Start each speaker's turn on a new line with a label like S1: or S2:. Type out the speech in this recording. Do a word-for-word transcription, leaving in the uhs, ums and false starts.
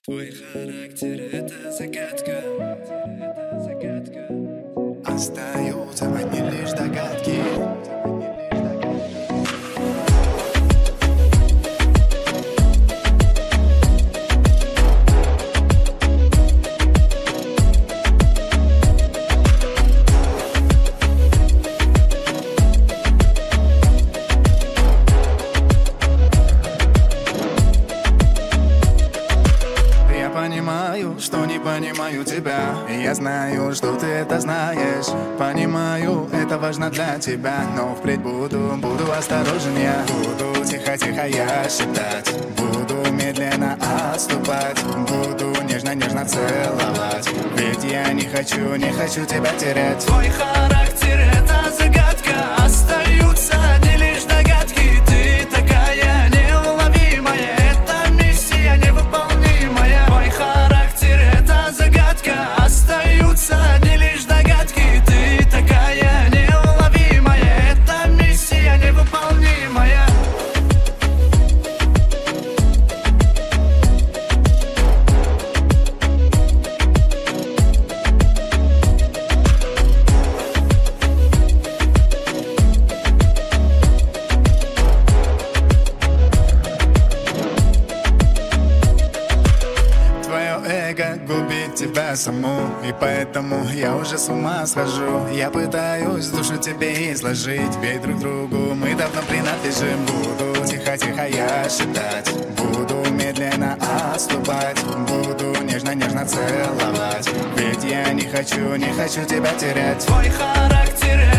S1: Твой характер — это загадка.
S2: Остаются одни лишь догадки. Понимаю, что не понимаю тебя, и я знаю, что ты это знаешь. Понимаю, это важно для тебя, но впредь буду, буду осторожнее. Буду тихо-тихо я шептать, буду медленно отступать, буду нежно-нежно целовать. Ведь я не хочу, не хочу тебя терять.
S1: Твой характер — это загадка. Остаются одни лишь догадки. Ты такая неуловимая, это миссия невыполнимая. Твой характер — это загадка. Остаются одни лишь догадки. Ты такая неуловимая, это миссия невыполнимая.
S2: Эго губит тебя саму, и поэтому я уже с ума схожу. Я пытаюсь душу тебе изложить, ведь друг другу мы давно принадлежим. Буду тихо-тихо я шептать, буду медленно отступать, буду нежно-нежно целовать. Ведь я не хочу, не хочу тебя терять.
S1: Твой характер